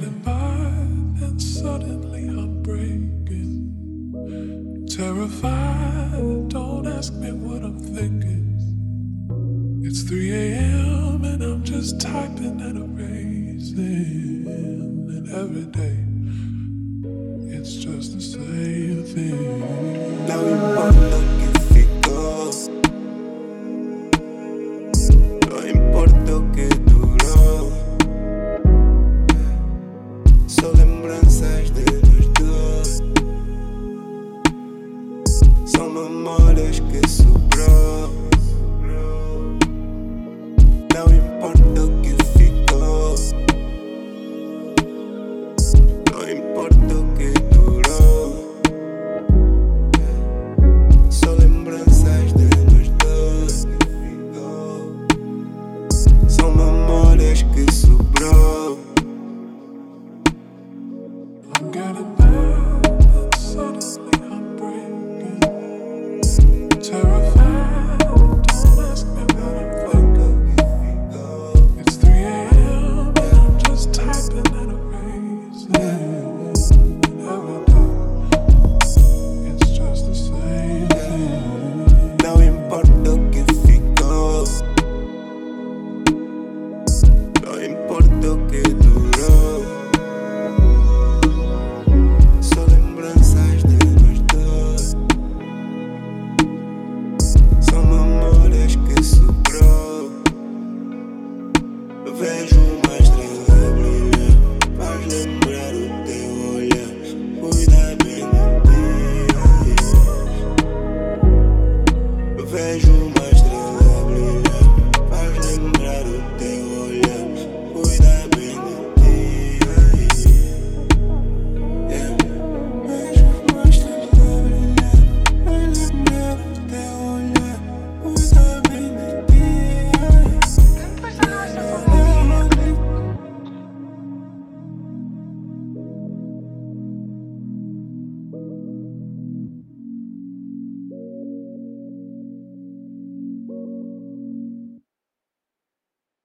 getting by, then suddenly I'm breaking. Terrified, don't ask me what I'm thinking. It's 3 a.m. and I'm just typing and erasing. And every day, it's just the same thing. Now you